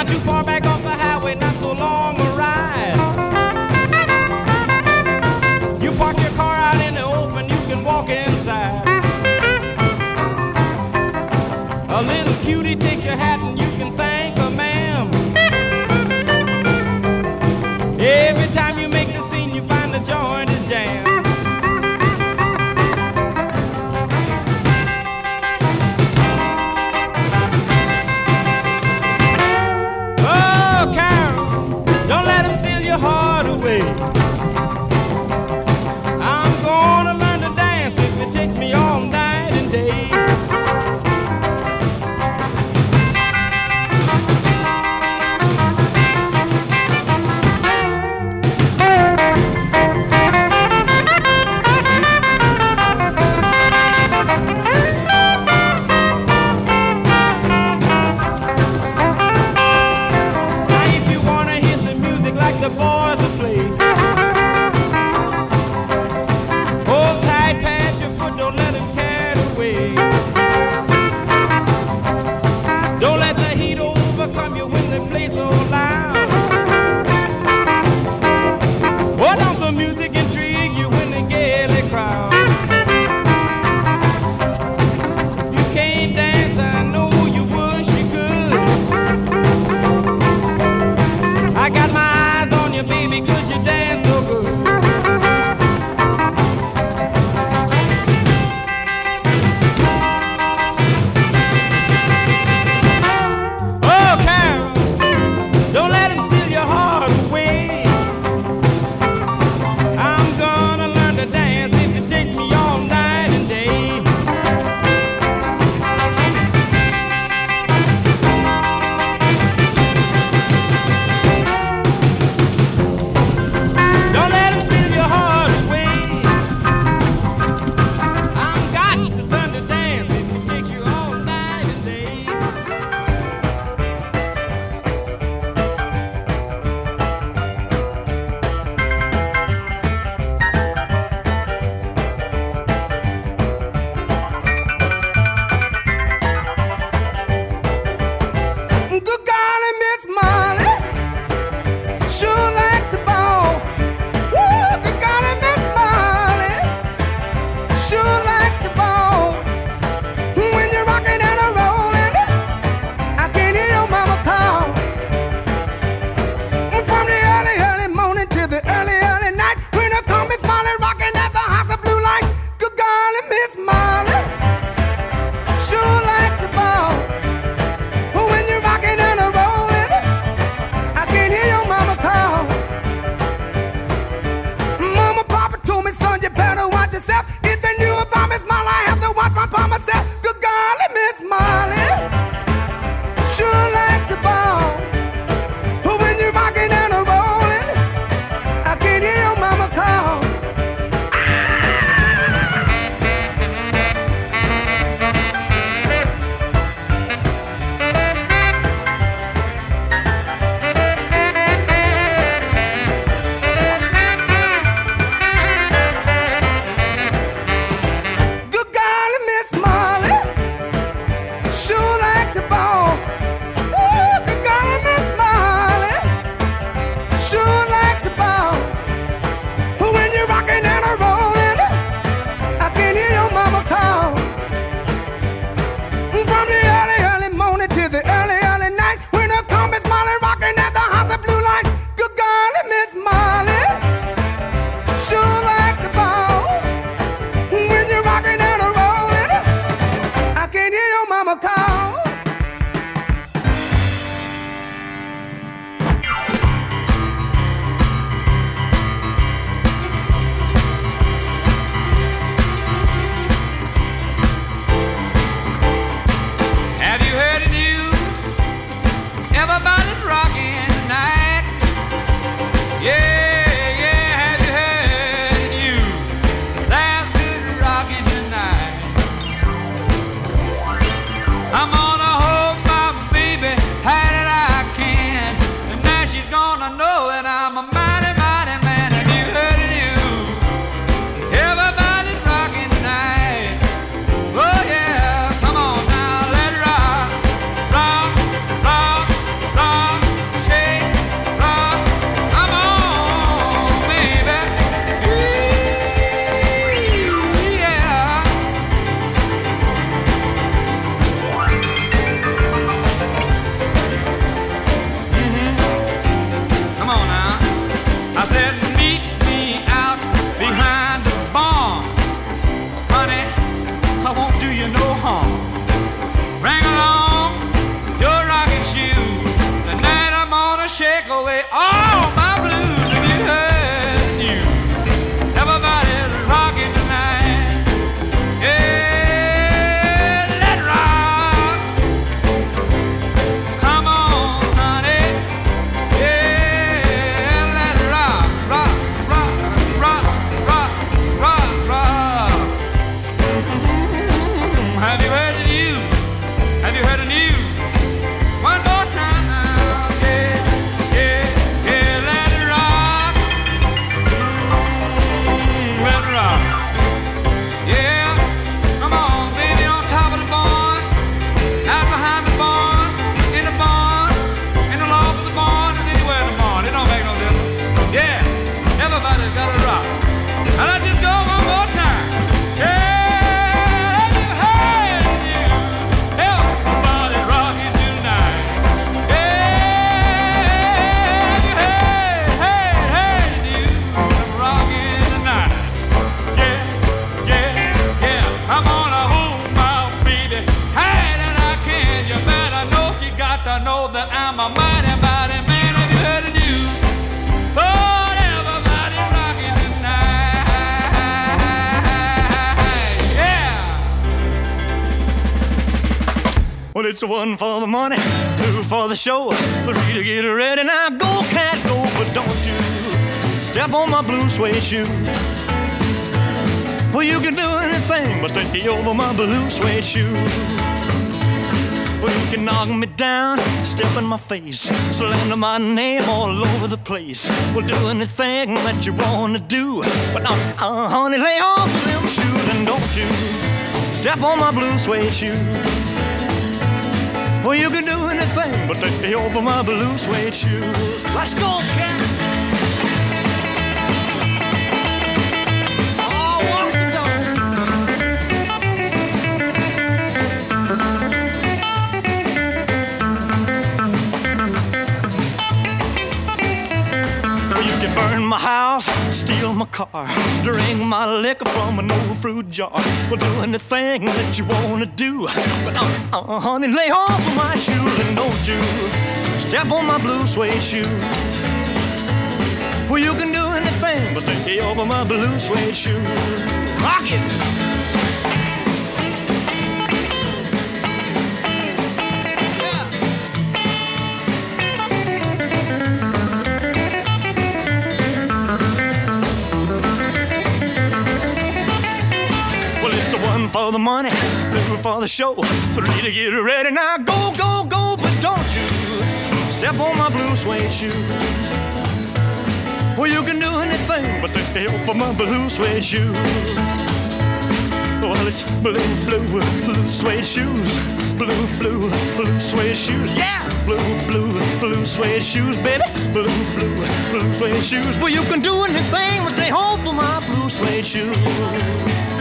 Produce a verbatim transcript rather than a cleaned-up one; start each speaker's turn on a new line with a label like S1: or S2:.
S1: Not too far back off the highway, not so long a ride. You park your car out in the open, you can walk inside. A little cutie takes your hat and you can thank her, ma'am. Every time you make the scene, you find the joint is jammed. Oh, Carol, don't let him steal your heart away. I'm gonna learn to dance if it takes me all night and day. The boys will play.
S2: know that I'm a mighty, mighty man. Have you heard the news? Oh, everybody rocking tonight. Yeah.
S3: Well, it's one for the money, two for the show, three to get ready. Now go, cat, go, but don't you step on my blue suede shoe. Well, you can do anything but stay over my blue suede shoe. Well, you can knock me down, step in my face, slander my name all over the place. Well, do anything that you wanna do, but uh, uh, honey, lay off them shoes and don't you step on my blue suede shoe. Well, you can do anything but stay over my blue suede shoes. Let's go, cat. Burn my house, steal my car, drink my liquor from an old fruit jar. Well, do anything that you wanna do, but uh, uh, honey, lay off of my shoes and don't you step on my blue suede shoe. Well, you can do anything but lay over my blue suede shoes. Rock it! One for the money, two for the show, three to get ready. Now go, go, go, but don't you step on my blue suede shoe. Well, you can do anything but stay over my blue suede shoe. Well, it's blue, blue, blue suede shoes, blue, blue, blue suede shoes. Yeah, blue, blue, blue suede shoes, baby, blue, blue, blue suede shoes. Well, you can do anything but stay home for my blue suede shoes.